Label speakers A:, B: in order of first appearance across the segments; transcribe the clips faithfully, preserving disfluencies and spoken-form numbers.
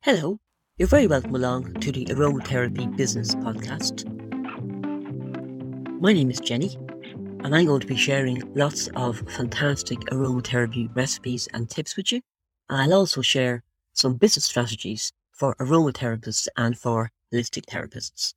A: Hello, you're very welcome along to the Aromatherapy Business Podcast. My name is Jenny, and I'm going to be sharing lots of fantastic aromatherapy recipes and tips with you. And I'll also share some business strategies for aromatherapists and for holistic therapists.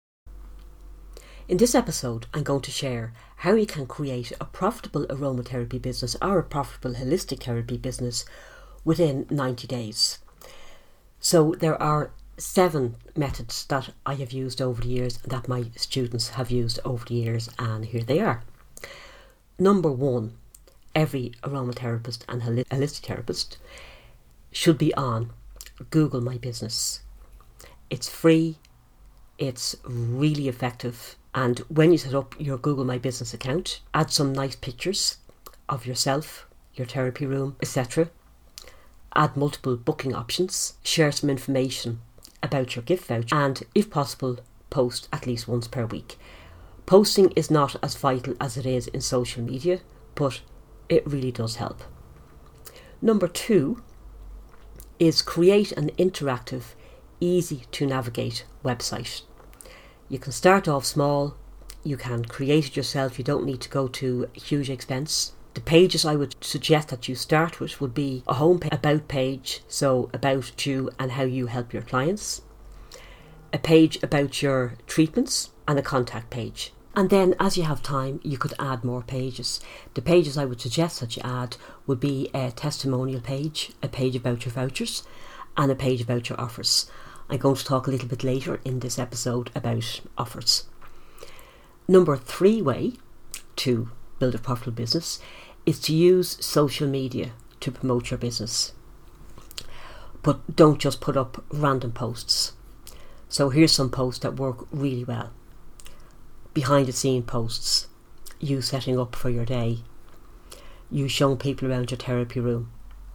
A: In this episode, I'm going to share how you can create a profitable aromatherapy business or a profitable holistic therapy business within ninety days. So there are seven methods that I have used over the years that my students have used over the years, and here they are. Number one, every aromatherapist and holistic therapist should be on Google My Business. It's free, it's really effective, and when you set up your Google My Business account, add some nice pictures of yourself, your therapy room, et cetera. Add multiple booking options, share some information about your gift voucher, and if possible, post at least once per week. Posting is not as vital as it is in social media, but it really does help. Number two is create an interactive, easy to navigate website. You can start off small, you can create it yourself, you don't need to go to a huge expense. The pages I would suggest that you start with would be a home page, about page, so about you and how you help your clients, a page about your treatments, and a contact page. And then as you have time, you could add more pages. The pages I would suggest that you add would be a testimonial page, a page about your vouchers, and a page about your offers. I'm going to talk a little bit later in this episode about offers. Number three way to build a profitable business is to use social media to promote your business. But don't just put up random posts. So here's some posts that work really well. Behind the scene posts, you setting up for your day, you showing people around your therapy room,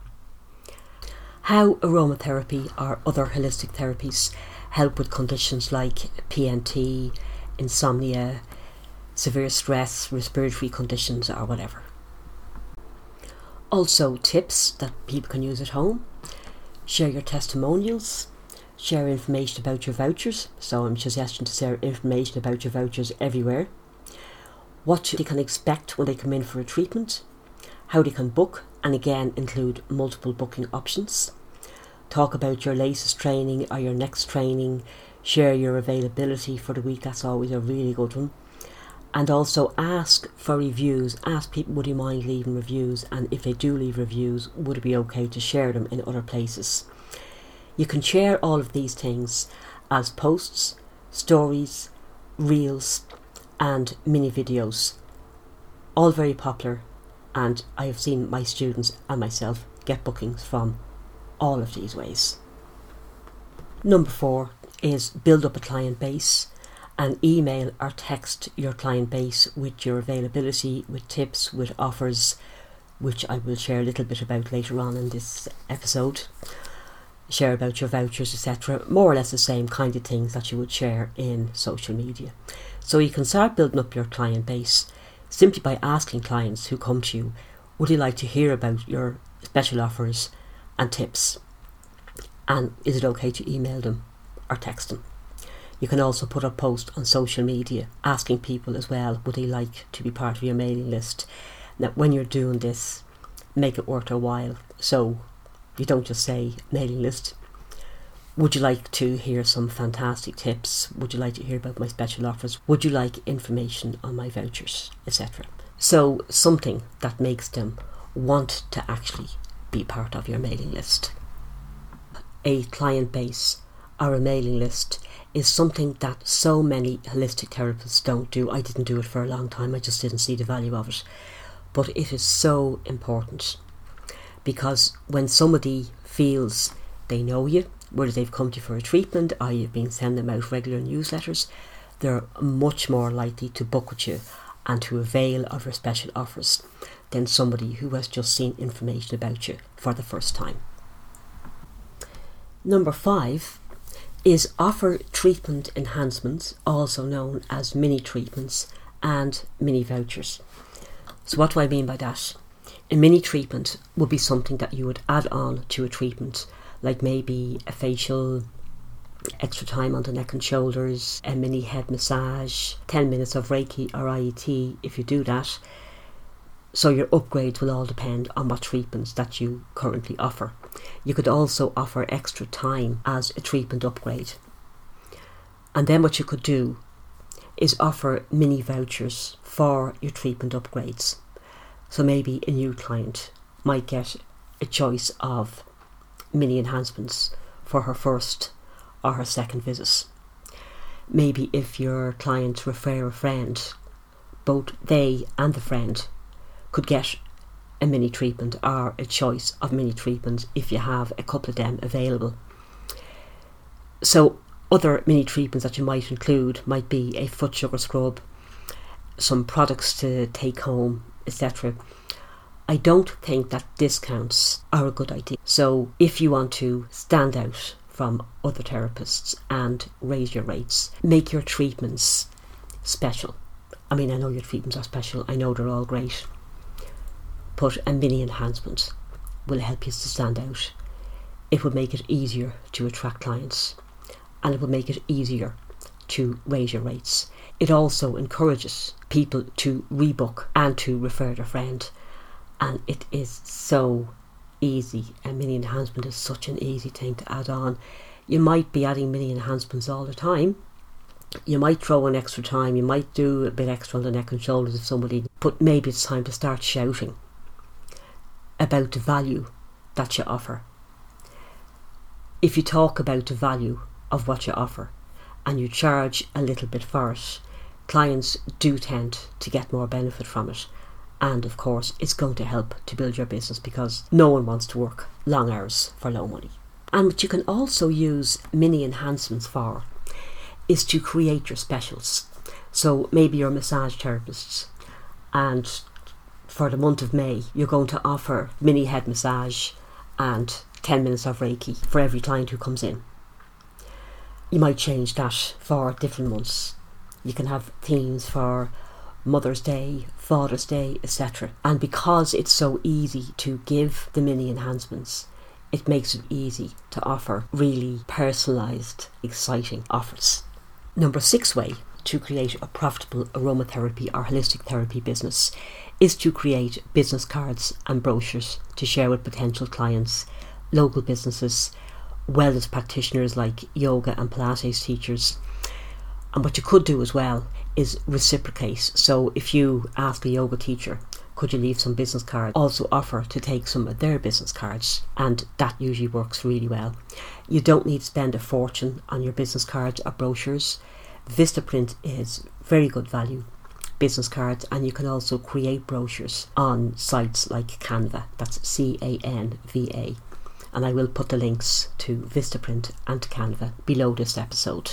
A: how aromatherapy or other holistic therapies help with conditions like P N T, insomnia, severe stress, respiratory conditions, or whatever. Also tips that people can use at home. Share your testimonials, share information about your vouchers, so I'm suggesting to share information about your vouchers everywhere. What they can expect when they come in for a treatment, how they can book, and again include multiple booking options. Talk about your latest training or your next training, share your availability for the week, that's always a really good one. And also ask for reviews, ask people would you mind leaving reviews, and if they do leave reviews, would it be okay to share them in other places. You can share all of these things as posts, stories, reels and mini videos. All very popular, and I have seen my students and myself get bookings from all of these ways. Number four is build up a client base. And email or text your client base with your availability, with tips, with offers, which I will share a little bit about later on in this episode. Share about your vouchers, et cetera. More or less the same kind of things that you would share in social media. So you can start building up your client base simply by asking clients who come to you, would you like to hear about your special offers and tips? And is it okay to email them or text them? You can also put a post on social media asking people as well, would they like to be part of your mailing list? Now, when you're doing this, make it worth a while. So you don't just say mailing list. Would you like to hear some fantastic tips? Would you like to hear about my special offers? Would you like information on my vouchers, et cetera? So something that makes them want to actually be part of your mailing list. A client base or a mailing list is something that so many holistic therapists don't do. I didn't do it for a long time. I just didn't see the value of it. But it is so important, because when somebody feels they know you, whether they've come to you for a treatment or you've been sending them out regular newsletters, they're much more likely to book with you and to avail of your special offers than somebody who has just seen information about you for the first time. Number five is offer treatment enhancements, also known as mini treatments and mini vouchers. So what do I mean by that? A mini treatment would be something that you would add on to a treatment, like maybe a facial, extra time on the neck and shoulders, a mini head massage, ten minutes of Reiki or I E T if you do that. So your upgrades will all depend on what treatments that you currently offer. You could also offer extra time as a treatment upgrade. And then what you could do is offer mini vouchers for your treatment upgrades. So maybe a new client might get a choice of mini enhancements for her first or her second visit. Maybe if your client refer a friend, both they and the friend could get a mini treatment or a choice of mini treatment if you have a couple of them available. So other mini treatments that you might include might be a foot sugar scrub, some products to take home, et cetera. I don't think that discounts are a good idea. So if you want to stand out from other therapists and raise your rates, make your treatments special. I mean, I know your treatments are special, I know they're all great, but a mini enhancement will help you to stand out. It will make it easier to attract clients, and it will make it easier to raise your rates. It also encourages people to rebook and to refer their friend, and it is so easy. A mini enhancement is such an easy thing to add on. You might be adding mini enhancements all the time. You might throw in extra time, you might do a bit extra on the neck and shoulders if somebody, but maybe it's time to start shouting about the value that you offer. If you talk about the value of what you offer and you charge a little bit for it, clients do tend to get more benefit from it. And of course, it's going to help to build your business because no one wants to work long hours for low money. And what you can also use mini enhancements for is to create your specials. So maybe you're massage therapists, and for the month of May, you're going to offer mini head massage and ten minutes of Reiki for every client who comes in. You might change that for different months. You can have themes for Mother's Day, Father's Day, et cetera. And because it's so easy to give the mini enhancements, it makes it easy to offer really personalised, exciting offers. Number six way to create a profitable aromatherapy or holistic therapy business is to create business cards and brochures to share with potential clients, local businesses, wellness practitioners like yoga and Pilates teachers. And what you could do as well is reciprocate. So if you ask a yoga teacher, could you leave some business cards, also offer to take some of their business cards, and that usually works really well. You don't need to spend a fortune on your business cards or brochures. Vistaprint is very good value business cards, and you can also create brochures on sites like Canva. That's C A N V A, and I will put the links to Vistaprint and to Canva below this episode.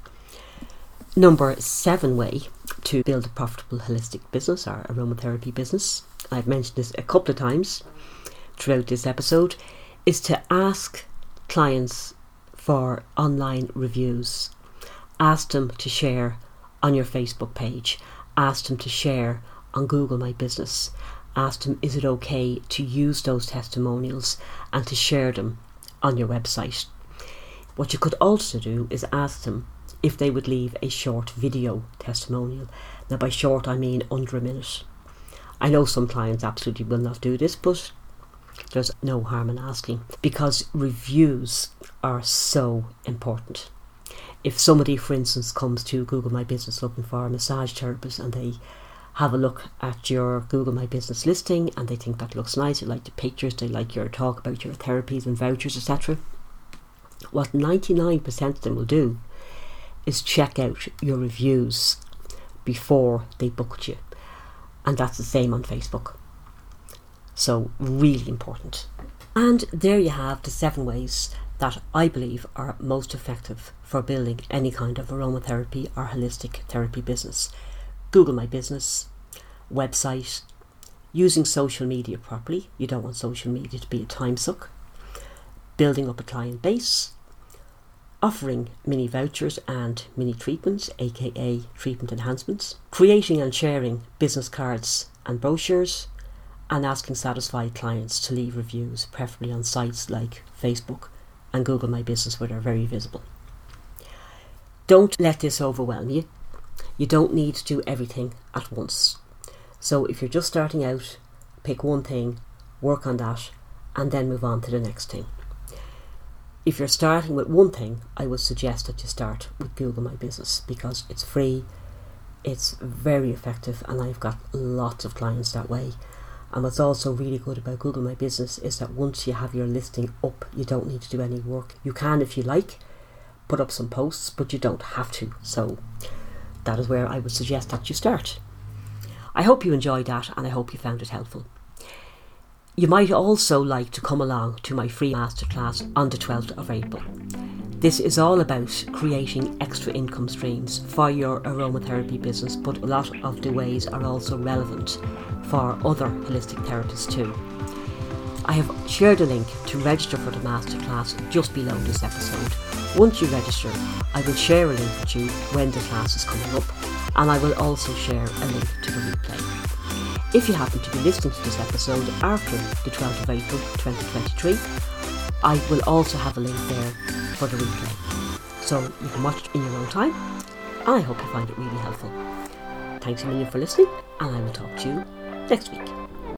A: Number seven way to build a profitable holistic business or aromatherapy business, I've mentioned this a couple of times throughout this episode, is to ask clients for online reviews. Ask them to share on your Facebook page. Ask them to share on Google My Business. Ask them, is it okay to use those testimonials and to share them on your website? What you could also do is ask them if they would leave a short video testimonial. Now by short I mean under a minute. I know some clients absolutely will not do this, but there's no harm in asking, because reviews are so important. If somebody, for instance, comes to Google My Business looking for a massage therapist, and they have a look at your Google My Business listing and they think that looks nice, they like the pictures, they like your talk about your therapies and vouchers, et cetera, what ninety-nine percent of them will do is check out your reviews before they booked you. And that's the same on Facebook. So really important. And there you have the seven ways that I believe are most effective for building any kind of aromatherapy or holistic therapy business. Google My Business, website, using social media properly. You don't want social media to be a time suck. Building up a client base, offering mini vouchers and mini treatments, aka treatment enhancements, creating and sharing business cards and brochures, and asking satisfied clients to leave reviews, preferably on sites like Facebook, and Google My Business, where they're very visible. Don't let this overwhelm you. You don't need to do everything at once. So if you're just starting out, pick one thing, work on that, and then move on to the next thing. If you're starting with one thing, I would suggest that you start with Google My Business, because it's free, it's very effective, and I've got lots of clients that way. And what's also really good about Google My Business is that once you have your listing up, you don't need to do any work. You can, if you like, put up some posts, but you don't have to. So that is where I would suggest that you start. I hope you enjoyed that, and I hope you found it helpful. You might also like to come along to my free masterclass on the twelfth of April. This is all about creating extra income streams for your aromatherapy business, but a lot of the ways are also relevant for other holistic therapists too. I have shared a link to register for the masterclass just below this episode. Once you register, I will share a link with you when the class is coming up, and I will also share a link to the replay. If you happen to be listening to this episode after the twelfth of April twenty twenty-three, I will also have a link there for the replay. So you can watch it in your own time, and I hope you find it really helpful. Thanks a million for listening, and I will talk to you next week.